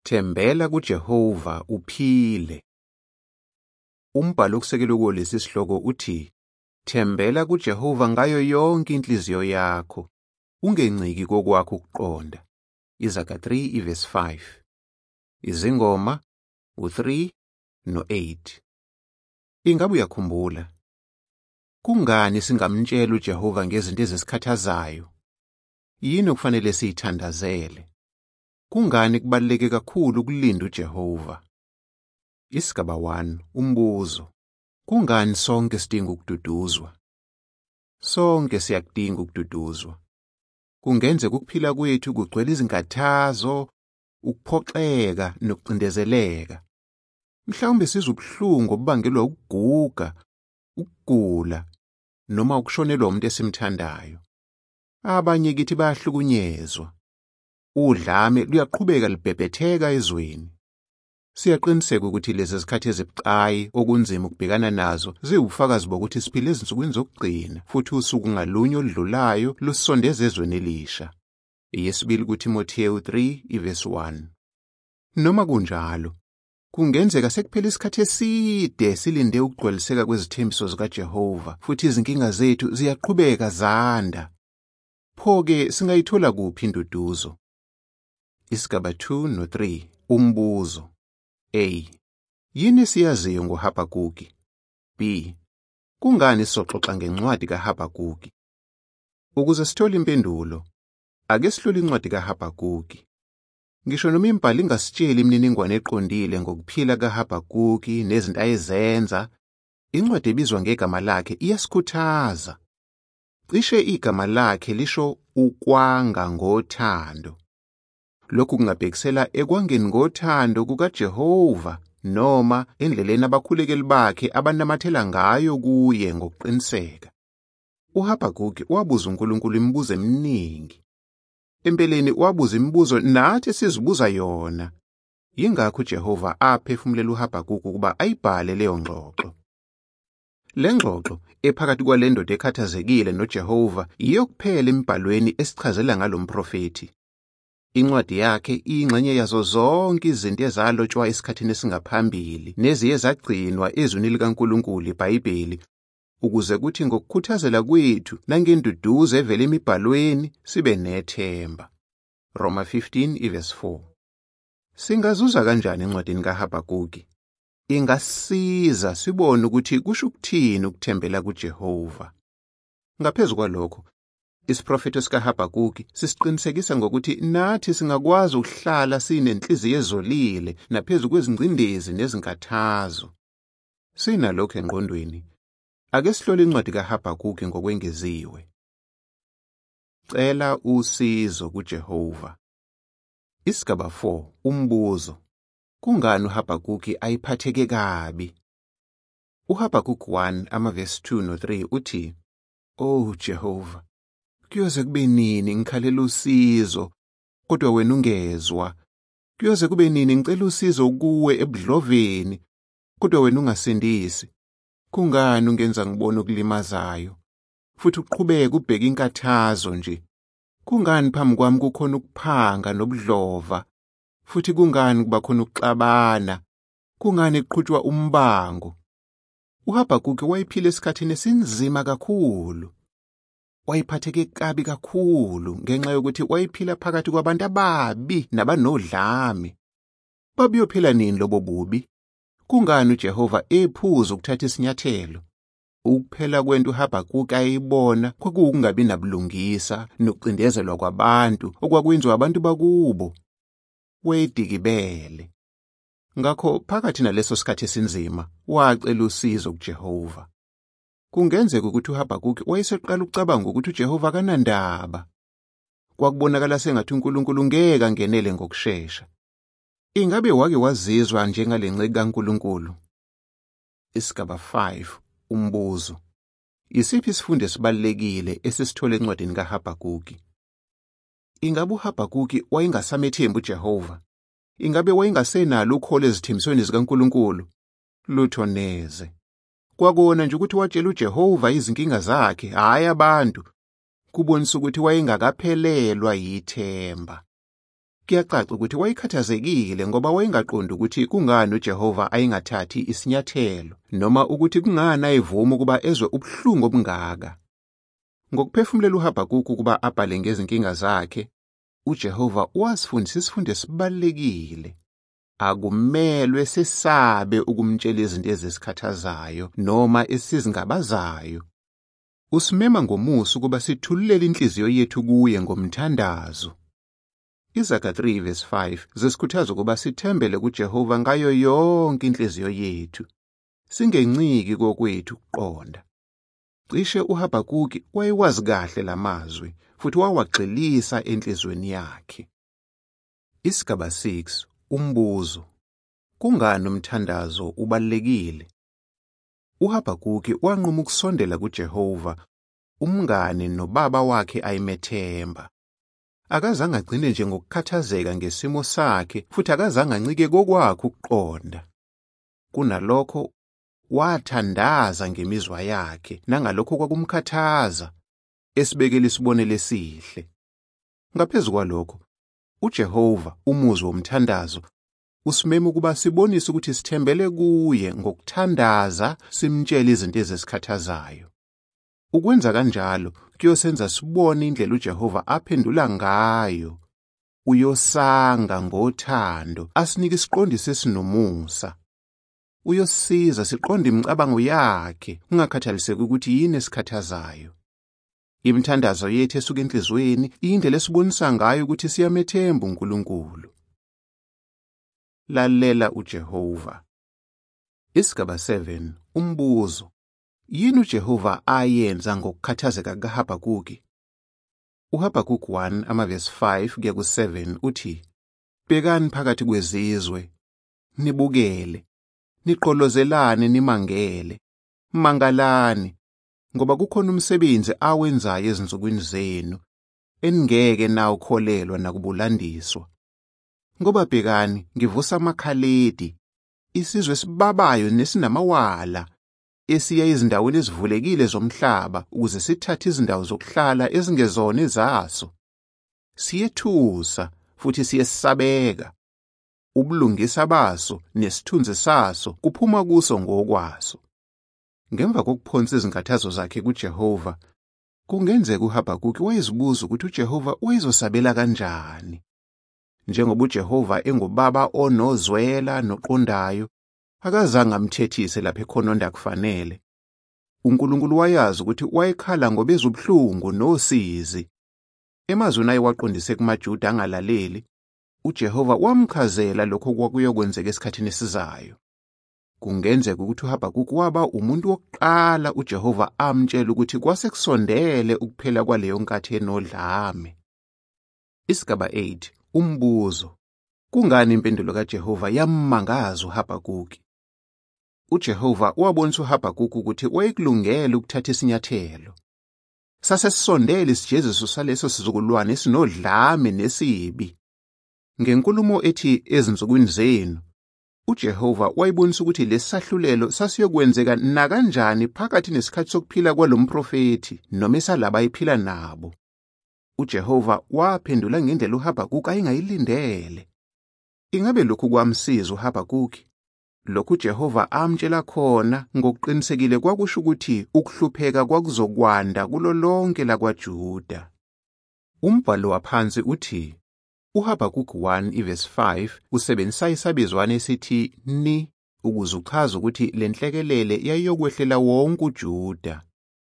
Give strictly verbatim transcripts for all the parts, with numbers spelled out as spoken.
Thembela kuJehova uphile. Umbhalo okusekelwe kuwo lesi sihloko uthi, Thembela kuJehova ngayo yonke inhliziyo yakho, ungenciki kokwakho ukuqonda. Izaga three verse five. Izingoma u three no eight. Ingabe uyakhumbula? Kungani singamtshela uJehova ngezinto ezisikhathazayo? Yini okufanele siyithandazele? Kungani kubaluleke kakhulu ukulinda uJehova? Isigaba one, umbuzo. Kungani sonke sidinga ukududuzwa? Sonke siyakudinga ukududuzwa. Kungenzeka ukuphila kwethu kugcwele izinkathazo, ukuphoxeka nokucindezeleka. Mhlawumbe sizwe ubuhlungu obubangelwa ukuguga, ukugula, noma ukushonelwa umuntu esimthandayo. Abanye kithi bayahlukunyezwa. Udlame luyaqhubeka libhebhetheka ezweni. Siyaqiniseka ukuthi lezi zikhathi ezibucayi okunzima ukubhekana nazo ziwubufakazi bokuthi siphila ezinsukwini zokugcina, futhi usuku ngalunye oludlulayo lusondeza ezweni elisha. Yesibili kuTimotheo three verse one. Noma kunjalo, kungenzeka sekuphela isikhathi eside silinde ukugcwaliseka kwezithembiso zikaJehova, futhi izinkinga zethu ziyaqhubeka zanda. Pho-ke singayithola kuphi induduzo? Isigaba two no three, umbuzo. A. Yini siyaziyo ngoHabakuki? B. Kungani sizoxoxa ngencwadi kaHabakuki? Ukuze sithole impendulo, ake sihlole incwadi kaHabakuki. Ngisho noma imbali ingasitsheli imininingwane eqondile ngokuphila kaHabakuki nezinto ayezenza, incwadi ebizwa ngegama lakhe iyasikhuthaza. Cishe igama lakhe lisho ukwanga ngothando. Lokhu kungabhekisela ekwangeni ngothando kukaJehova noma endleleni abakhulekeli bakhe abanamathela ngayo kuye ngokuqiniseka. uHabakuki wabuza uNkulunkulu imibuzo eminingi. Empeleni wabuza imibuzo nathi sizibuza yona. Yingakho uJehova aphefumulela uHabakuki ukuba ayibhale leyo ngxoxo. Le ngxoxo ephakathi kwale ndoda ekhathazekile noJehova yiyo kuphela emibhalweni esichazela ngalomprofethi. Incwadi yakhe iyingxenye yazo zonke izinto ezalotshwa esikhathini esingaphambili neziye zagcinwa ezwini likaNkulunkulu iBhayibheli, ukuze kuthi ngokukhuthazela kwethu nangenduduzo evela emibhalweni sibe nethemba. Roma fifteen verse four. Singazuza kanjani encwadini kaHabakuki? Ingasiza sibone ukuthi kusho ukuthini ukuthembela kuJehova. Ngaphezu kwalokho, isiprofeto sikaHabakuki sisiqinisekisa ngokuthi nathi singakwazi ukuhlala sinenhliziyo ezolile naphezu kwezingcindezi nezinkathazo. Sinalokho engqondweni, ake sihlole incwadi kaHabakuki ngokwengeziwe. Cela usizo kuJehova. Isigaba four, umbuzo. Kungani uHabakuki ayiphatheke kabi? uHabakuki one amaverse two no three uthi, Oh Jehova, kuyoze kube nini ngikhalela usizo, kodwa wena ungezwa? Kuyoze kube nini ngicela usizo kuwe ebudloveni, kodwa wena ungasindisi? Kungani ungenza ngibone ukulimazayo, futhi uqhubeke ubheka inkathazo nje? Kungani phambi kwami kukhona ukuphanga nobudlova, futhi kungani kuba khona ukuxabana? Kungani kuqhutshwa umbango? uHabakuki wayephila esikhathini esinzima kakhulu. Wayephatheke kabi kakhulu ngenxa yokuthi wayephila phakathi kwabantu ababi nabanodlame. Babiyophela nini lobo bubi? Kungani uJehova ephuza ukuthatha isinyathelo? Ukuphela kwento uHabakuki ayibona kwakuwukungabi nabulungisa nokucindezelwa kwabantu okwakwenziwa abantu bakubo. Wayedikibele. Ngakho phakathi naleso sikhathi esinzima wacela usizo kuJehova. Kungenzeka ukuthi uHabakuki wayeseqala ukucabanga ukuthi uJehova kanandaba. Kwakubonakala sengathi uNkulunkulu ngeke angenele ngokusheshsha. Ingabe wake wazizwa njengalenceke kaNkulunkulu? Isigaba five, umbuzo. Isiphi isifundo esibalulekile esisithola encwadini kaHabakuki? Ingabe uHabakuki wayengasamethembi uJehova? Ingabe wayengasenalo ukholo ezithembisweni zikaNkulunkulu? Lutho neze. Kwakona nje ukuthi watshela uJehova izinkinga zakhe, hayi abantu. Kubonisa ukuthi wayengakaphelelwa yithemba. Kuyacaca ukuthi wayekhathazekile ngoba wayengaqondi ukuthi kungani uJehova ayingathathi isinyathelo noma ukuthi kungani ayivuma ukuba ezwe ubuhlungu obungaka. Ngokuphefumulela uHabhakuki ukuba abhale ngezinkinga zakhe, uJehova wasifundisa isifundo esibalulekile. Akumelwe sesabe ukumtshela izinto ezisikhathazayo noma esizingabazayo. Usimema ngomusa ukuba sithulele inhliziyo yethu kuye ngomthandazo. Izaga three verse five zisikhuthaza ukuba sithembele kuJehova ngayo yonke inhliziyo yethu, singenciki kokwethu ukuqonda. Cishe uHabhakuki wayewazi kahle lamazwi futhi wawagxilisa enhlizweni yakhe. Isigaba six, umbuzo. Kungani umthandazo ubalulekile? uHabhakuki wanquma ukusondela kuJehova, umngane nobaba wakhe ayimethemba. Akazange agcine nje ngokukhathazeka ngesimo sakhe futhi akazange ancike kokwakhe ukuqonda. Kunalokho wathandaza ngemizwa yakhe nangalokho kwakumkhathaza, esibekela isibonelo esihle. Ngaphezu kwalokho, uJehova, umuzi womthandazo, usimema ukuba sibonise ukuthi sithembele kuye ngokuthandaza, simtshele izinto ezisikhathazayo. Ukwenza kanjalo kuyosenza sibone indlela uJehova aphendula ngayo. Uyosanga ngothando, asinike isiqondiso esinomusa. Uyosiza siqonde imicabango yakhe, ungakhathaliseki ukuthi yini esikhathazayo. Imithandazo yethu esuka enhlizweni iyindlela esibonisa ngayo ukuthi siyamethemba uNkulunkulu. Lalela uJehova. Isigaba seven, umbuzo. Yini uJehova ayenza ngokukhathazeka kaHabhakuki? uHabhakuki one amaverse five kuya ku seven uthi, Bhekani phakathi kwezizwe, nibukele, niqolozelane nimangele, mangalani, ngoba kukhona umsebenzi awenzayo ezinsukwini zenu, eningeke nawukholelwa nakubulandiswa. Ngoba bhekani, ngivusa amakhaledi, isizwe esibabayo nesinamawala, esiya ezindaweni ezivulekile zomhlaba ukuze sithathe izindawo zokuhlala ezingezona ezaso. Siyethusa futhi siyesabeka. Ubulungisa baso nesithunzi saso kuphuma kuso ngokwaso. Ngemva kokuphonsa izinkathazo zakhe kuJehova, kungenzeka uHabhakuki wayezibuza ukuthi uJehova wayezosabela kanjani. Njengoba uJehova engubaba onozwela noqondayo, akazange amthethise lapha ekhononda kufanele. uNkulunkulu wayazi ukuthi wayekhala ngoba ezobuhlungu nosizi. Emazweni ayewaqondise kumaJuda angalaleli, uJehova wamchazela lokho kwakuyokwenzeka esikhathini esizayo. Kungenzeka ukuthi uHabhakuki waba umuntu wokuqala uJehova amtshela ukuthi kwasekusondele ukuphela kwaleyo nkathi enodlame. Isigaba eight, umbuzo. Kungani impendulo kaJehova yammangaza uHabhakuki? uJehova wabonisa uHabhakuki ukuthi wayekulungele ukuthatha isinyathelo. Sasesisondele isijeziso saleso sizukulwane esinodlame nesibi. Ngenkulumo ethi ezinsukwini zenu, uJehova wayibonisa ukuthi lesisahlulelo sasiyokwenzeka nakanjani phakathi nesikhathi sokuphila kwalomprofeti noma esalaba ayiphila nabo. uJehova waphendula ngendlela uHabhakuki ayingayilindele. Ingabe lokhu kwamsiza uHabhakuki? Lokhu uJehova amtshela khona ngokuqinisekile kwakusho ukuthi ukuhlupheka kwakuzokwanda kulo lonke lakwaJuda. Umbhalo waphansi uthi, uHabhakuki one verse five usebenzisa isabizwana esithi ni ukuze uchaze ukuthi lenhlekelele yayiyokwehlela wonke uJuda.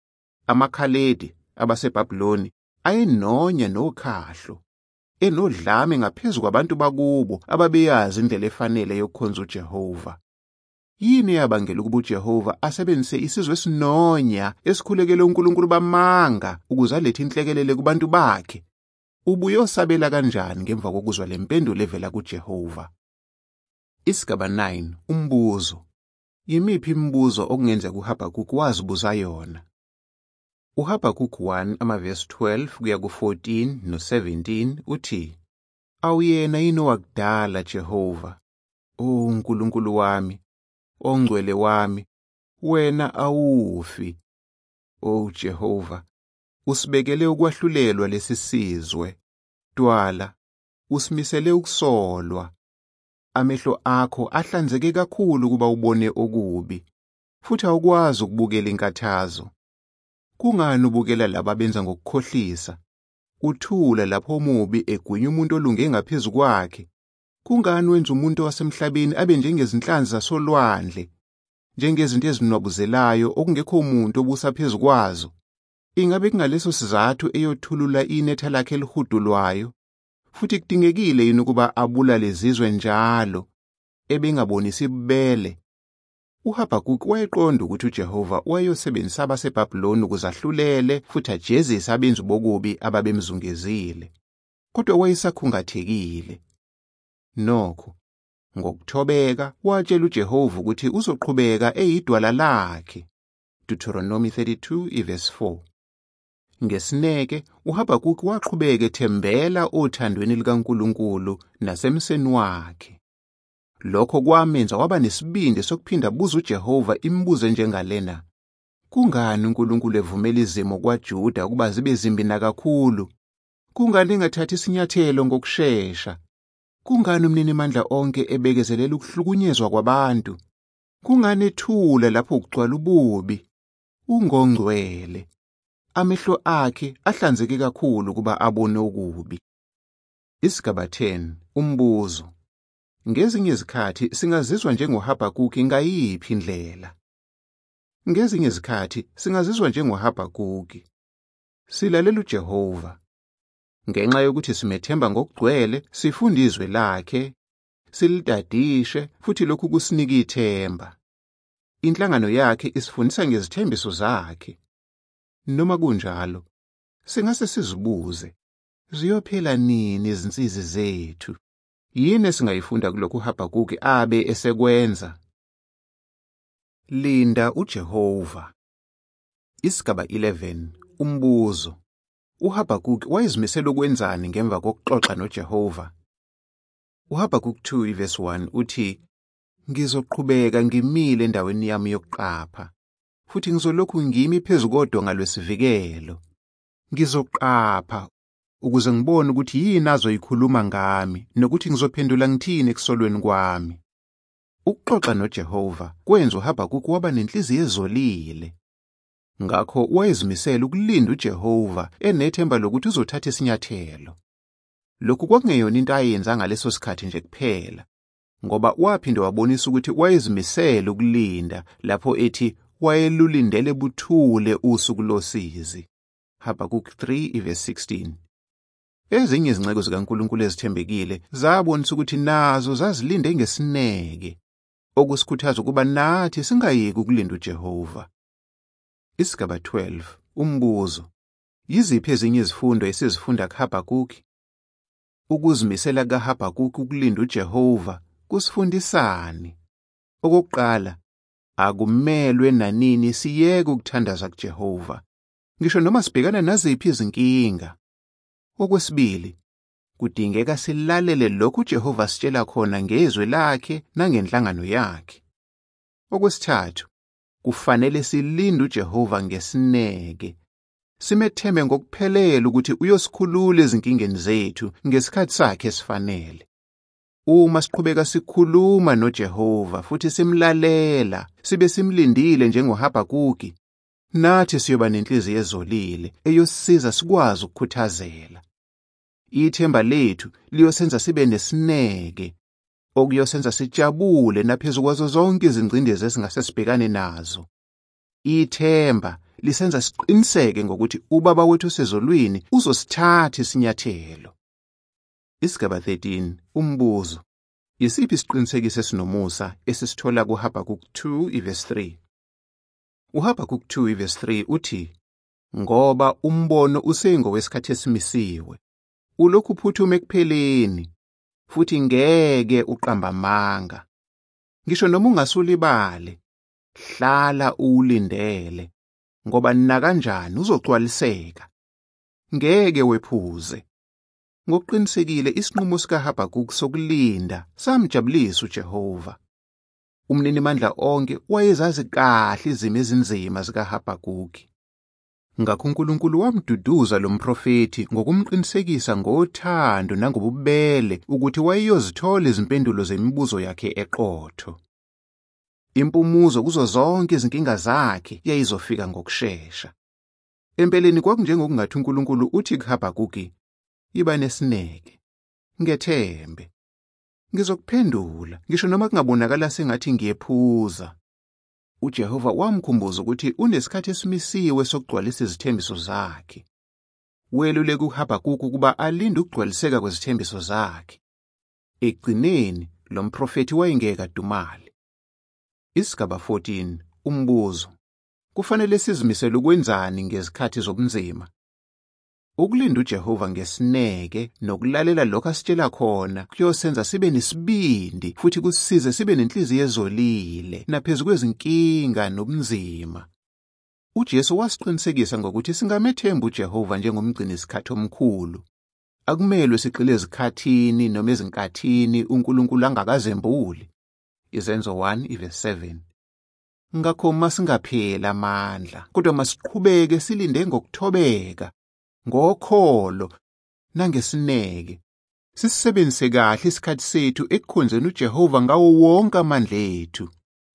Amakhaledi abaseBhabhiloni ayenonya nokhahlo, enodlame ngaphezu kwabantu bakubo ababeyazi indlela efanele yokukhonza uJehova. Yini yabangela ukuba uJehova asebenzise isizwe esinonya esikhulekele uNkulunkulu bamanga ukuze alethe inhlekelele kubantu bakhe? Ubuyosabela kanjani ngemva kokuzwa lempendulo evela kuJehova? Isigaba nine, umbuzo. Yimiphi imibuzo okungenzeka uHabhakuki wazibuza yona? uHabhakuki one amaverse twelve kuya ku fourteen no seventeen uthi, Awuyena yini owakudala Jehova, O uNkulunkulu wami, ongcwele wami, wena awufi. O Jehova, usibekele ukwahlulelwa lesi sizwe, dwala, usimisele ukusolwa. Amehlo akho ahlanzeke kakhulu kuba ubone okubi, futhi awukwazi ukubukela inkathazo. Kungani ubukela laba benza ngokukhohlisa? Uthula lapho omubi egwinya umuntu olunge ngaphezulu kwakhe. Kungani wenza umuntu wasemhlabeni abe njengezinhlanzi zasolwandle, njengezinto ezinwabuzelayo okungekho umuntu obusa phezulu kwazo? Ingabe kungaleso sizathu eyothulula inetha lakhe elihudulwayo, futhi kudingekile yini ukuba abulale izizwe njalo, ebengabonisi ibubele? uHabhakuki wayeqonda ukuthi uJehova wayeyosebenzisa abaseBhabhiloni ukuze ahlulele futhi ajezise abenzi bokubi ababemzungezile, kodwa wayesakhungathekile. Nokho, ngokuthobeka watshela uJehova ukuthi uzoqhubeka eyidwala lakhe. Deuteronomy thirty-two verse four. Ngesineke uHabhakuki waqhubeka ethembela othandweni likaNkulunkulu nasemseni wakhe. Lokho kwamenza waba nesibindi sokuphinda buza uJehova imibuzo njengalena: kungani uNkulunkulu evumela izimo kwaJuda ukuba zibe zimbi kakhulu? Kungani engathathi isinyathelo ngokusheshsha? Kungani umninimandla onke ebekezelela ukuhlukunyezwa kwabantu? Kungani ethula lapho kugcwala ububi? Ungongcwele. Amehlo akhe ahlanzeke kakhulu kuba abone okubi. Isigaba ten. Umbuzo. Ngezinye izikhathi singazizwa njengoHabhakuki ngayiphi indlela? Ngezinye izikhathi singazizwa njengoHabhakuki. Silalela uJehova. Ngenxa yokuthi simethemba ngokugcwele, sifunda izwi lakhe, silidadishe futhi lokhu kusinika ithemba. Inhlangano yakhe isifundisa ngezithembiso zakhe. Noma kunjalo, singase sizibuze, ziyophela nini izinsizi zethu? Yini singayifunda kulokhu uHabhakuki abe esekwenza? Linda uJehova. Isigaba eleven. Umbuzo. uHabhakuki wayezimisela ukwenzani ngemva kokuxoxa noJehova? uHabhakuki two verse one uthi, ngizoqhubeka ngimile endaweni yami yokuqapha, futhi ngizolokhu ngimi phezu kodonga lwesivikelo. Ngizoqapha ukuze ngibone ukuthi yini azoyikhuluma ngami nokuthi ngizophendula ngithini ekusolweni kwami. Ukuxoxa noJehova kwenza uHabhakuki waba nenhliziyo ezolile. Ngakho wayezimisela ukulinda uJehova enethemba lokuthi uzothatha isinyathelo. Lokhu kwakungeyona into ayenza ngaleso sikhathi nje kuphela, ngoba waphinde wabonisa ukuthi wayezimisela ukulinda lapho ethi wayelulindele buthule usuku losizi. Habhakuki three verse sixteen. Ezinye izinceku zikaNkulunkulu ezithembekile zabonisa ukuthi nazo zazilinde ngesineke, okusikhuthaza ukuba nathi singayeki ukulinda uJehova. Isigaba twelve. Umbuzo. Yiziphi ezinye izifundo esizifunda kuHabhakuki? Ukuzimisela kaHabhakuki ukulinda uJehova kusifundisani? Okokuqala, akumelwe nanini siyeke ukuthandaza kuJehova, ngisho noma sibhekana naziphi izinkinga. Okwesibili, kudingeka silalele lokhu uJehova asitshela khona ngezwi lakhe nangenhlangano yakhe. Okwesithathu, kufanele silinde uJehova ngesineke, simethembe ngokuphelele ukuthi uyosikhulula ezinkingeni zethu ngesikhathi sakhe esifanele. Uma siqhubeka sikhuluma noJehova futhi simlalela, sibe simlindile njengoHabhakuki, nathi siyoba nenhliziyo ezolile eyosisiza sikwazi ukukhuthazela. Ithemba lethu liyosenza sibe nesineke, okuyosenza sijabule naphezu kwazo zonke izingcindezi esingase sibhekane nazo. Ithemba lisenza siqiniseke ngokuthi uBaba wethu osezulwini uzosithatha isinyathelo. Isigaba thirteen. Umbuzo. Yisiphi isiqinisekiso esinomusa esisithola kuHabhakuki two verse three? uHabhakuki two verse three uthi, ngoba umbono usengowesikhathi esimisiwe, ulokhu uphuthuma ekupheleni, futhi ngeke uqamba amanga. Ngisho noma ungasulibale, hlala uwulindele, ngoba nakanjani uzogcwaliseka. Ngeke wephuze. Ngokuqinisekile isinqumo sikaHabhakuki sokulinda samjabulisa uJehova. Umninimandla onke wayezazi kahle izimo ezinzima zikaHabhakuki. Ngakho uNkulunkulu wamduduza lo mprofeti ngokumqinisekisa ngothando nangobubele ukuthi wayeyozithola izimpendulo zemibuzo yakhe eqotho. Impumuzo kuzo zonke izinkinga zakhe yayizofika ngokusheshsha. Empeleni kwakunjengokungathi uNkulunkulu uthi kuHabhakuki, "Iba nesineke, ngethembe. Ngizokuphendula, ngisho noma kungabonakala sengathi ngiyephuza." uJehova wamkhumbuza ukuthi unesikhathi esimisiwe sokugcwalisa izithembiso zakhe. Weluleke uHabhakuki ukuba alinde ukugcwaliseka kwezithembiso zakhe. Ekugcineni lo mprofeti wayengeke adumale. Isigaba fourteen, umbuzo. Kufanele sizimisele ukwenzani ngezikhathi zobunzima? Ukulinda uJehova ngesineke nokulalela lokho asitshela khona kuyosenza sibe nesibindi futhi kusisize sibe nenhliziyo ezolile naphezu kwezinkinga nobunzima. uJesu wasiqinisekisa ngokuthi singamethemba uJehova njengomgcini isikhathi omkhulu. Akumelwe sigxile ezikhathini noma ezinkathini uNkulunkulu angakazembuli. Izenzo one verse seven. Ngakho masingaphela amandla, kodwa masiqhubeke silinde ngokuthobeka, ngokholo nangesineke. Sisebenzise kahle isikhathi sethu ekukhonzeni uJehova ngawo wonke amandla ethu.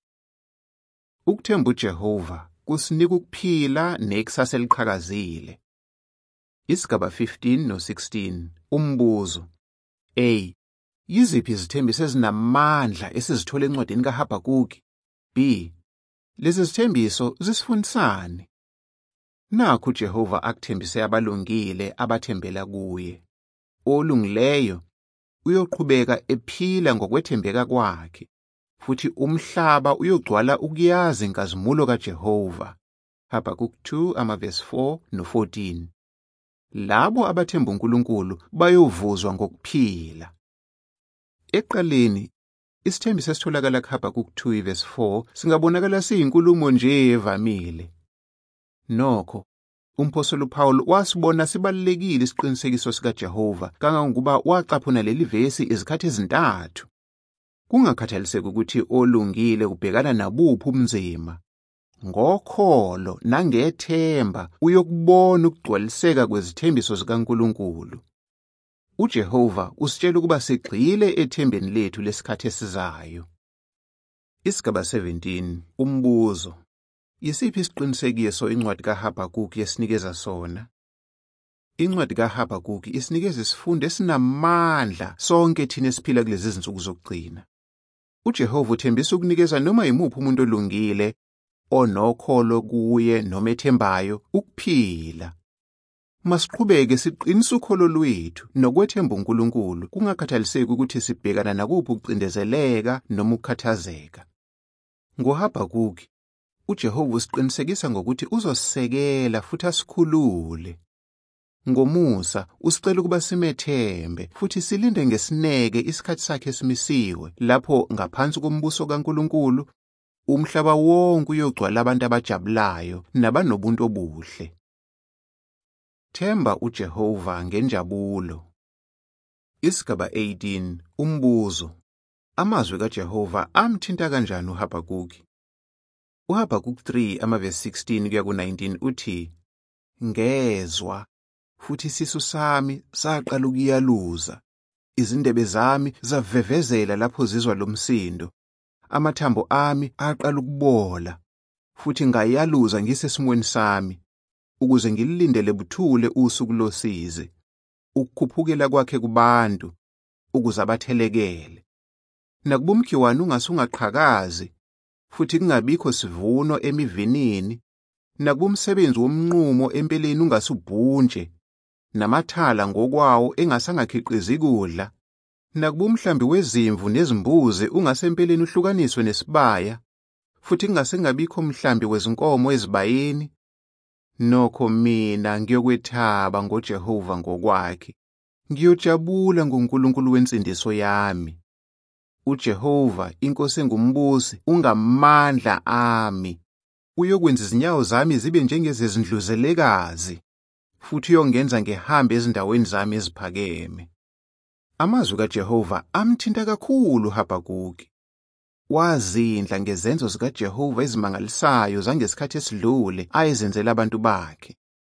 Ukuthemba uJehova kusinika ukuphila nekusasa eliqhakazile. Isigaba fifteen no sixteen, umbuzo. A. Yiziphi izithembiso ezinamandla esizithola encwadini kaHabhakuki? B. Lezi zithembiso zisifundisani? Nakho uJehova akuthembise abalungile abathembela kuye. Olungileyo uyoqhubeka ephila ngokwethembeka kwakhe, futhi umhlaba uyogcwala ukuyazi inkazimulo kaJehova. Habhakuki two verse four no fourteen. Labo abathemba uNkulunkulu bayovuzwa ngokuphila. Eqaleni isithembiso esitholakala kuHabhakuki two verse four singabonakala siyinkulumo nje evamile. Nokho umpostoli uPaul wasibona sibalekile isiqinisekiso sikaJehova kangangokuba waqaphuna leli vesi izikhathi ezintathu. Kungakhathaliseki ukuthi olungile ubhekana nabuphi ubunzima. Ngokholo nangethemba uyokubona ukugcwaliseka kwezithembiso zikaNkulunkulu. uJehova usitshela ukuba sigxile ethembeni lethu lesikhathi esizayo. Isigaba seventeen, umbuzo. Yisiphi isiqinisekiso incwadi kaHabhakuki yesinikeza sona? Incwadi kaHabhakuki isinikeza isifundo esinamandla sonke thina esiphila kulezi zinsuku zokugcina. uJehova uthembisa ukunikeza noma yimuphi umuntu olungile, onokholo kuye noma ethembayo, ukuphila. Masiqhubeke siqinisa ukholo lwethu nokwethemba uNkulunkulu, kungakhathaliseki ukuthi sibhekana nakuphi ukucindezeleka noma ukukhathazeka. NgoHabhakuki uJehova usiqinisekisa ngokuthi uzosisekela futhi asikhulule. Ngomusa usicela ukuba simethembe futhi silinde ngesineke isikhathi sakhe esimisiwe, lapho ngaphansi kombuso kaNkulunkulu umhlaba wonke uyogcwala abantu abajabulayo nabanobuntu obuhle. Themba uJehova ngenjabulo. Isigaba eighteen, umbuzo. Amazwi kaJehova amthinta kanjani uHabhakuki? uHabhakuki three verse sixteen kuya ku nineteen uthi, ngezwa futhi isisu sami saqala ukuyaluza, izindebe zami zavevezela lapho zizwa lo msindo, amathambo ami aqala ukubola, futhi ngayaluza ngisesimweni sami, ukuze ngilindele buthule usuku losizi, ukukhuphukela kwakhe kubantu, ukuze abathelekele. Nakuba umkhiwane ungasungaqhakazi, futhi kungabikho sivuno emivinini, nakuba umsebenzi womnqumo empeleni ungasubhuntshe, namathala ngokwawo engasangakhiqizi kudla, nakuba umhlambi wezimvu nezimbuzi ungasempeleni uhlukaniswe nesibaya, futhi kungasengabikho umhlambi wezinkomo ezibayeni, nokho mina ngiyokwethaba ngoJehova ngokwakhe, ngiyojabula ngoNkulunkulu wensindiso yami. uJehova, inkosi engumbusi, ungamandla ami. Uyokwenza izinyawo zami zibe njengezezindluzelekazi, futhi uyongenza ngihambe ezindaweni zami eziphakeme. Amazwi kaJehova amthinta kakhulu uHabhakuki. Wazindla ngezenzo zikaJehova ezimangalisayo zangesikhathi esidlule ayezenzela abantu bakhe.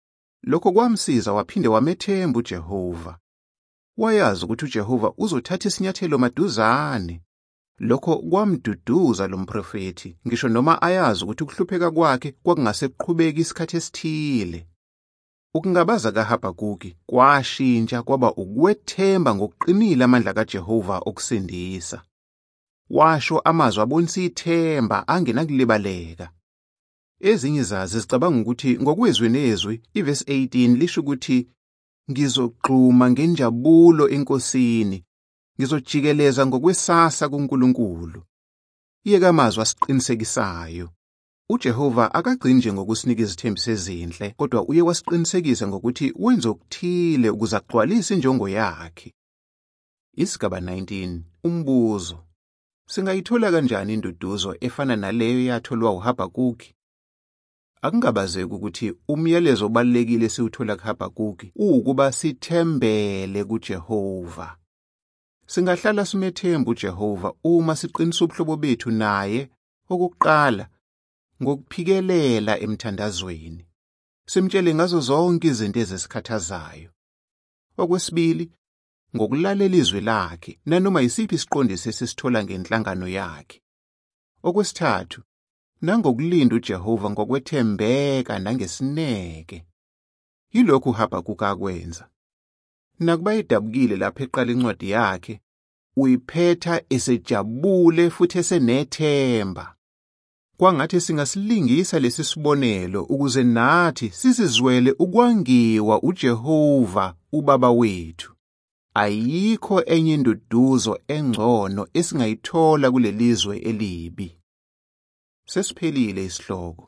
Lokho kwamsiza waphinde wamethemba uJehova. Wayazi ukuthi uJehova uzothatha isinyathelo maduzane. Lokho kwamduduza lo mprofeti, ngisho noma ayazi ukuthi ukuhlupheka kwakhe kwakungase kuqhubeke isikhathi esithile. Ukungabaza kaHabhakuki kwashintsha kwaba ukwethemba ngokuqinile amandla kaJehova okusindisa. Washo amazwi abonisa ithemba angenakulibaleka. Ezinye izazi zicabanga ukuthi ngokwezwi nezwi iverse eighteen lisho ukuthi ngizogxuma ngenjabulo enkosini, ngizojikeleza ngokwesasa kuNkulunkulu. Iyeke amazwi asiqinisekisayo. uJehova akagcini nje ngokusinika izithembiso ezinhle, kodwa uye wasiqinisekisa ngokuthi wenza okuthile ukuze agcwalise injongo yakhe. Isigaba nineteen, umbuzo. Singayithola kanjani induduzo efana naleyo yatholwa uHabhakuki? Akungabazeki ukuthi umyalezo obalekile siwuthola kuHabhakuki ukuba sithembele kuJehova. Singahlala simethemba uJehova uma siqinisa ubuhlobo bethu naye, okokuqala ngokuphikelela emthandazweni. Simtshele ngazo zonke izinto ezisikhathazayo. Okwesibili, ngokulalela izwi lakhe nanoma yisiphi isiqondiso esisithola ngenhlangano yakhe. Okwesithathu, nangokulinda uJehova ngokwethembeka nangesineke. Yilokhu uHabhakuki akwenza. Nakuba edabukile lapho eqala incwadi yakhe, uyiphetha esejabule futhi esenethemba. Kwangathi singasilingisa lesi sibonelo ukuze nathi sizizwele ukwangiwa uJehova ubaba wethu. Ayikho enye induduzo engcono esingayithola kulelizwe elibi. Sesiphelile isihloko.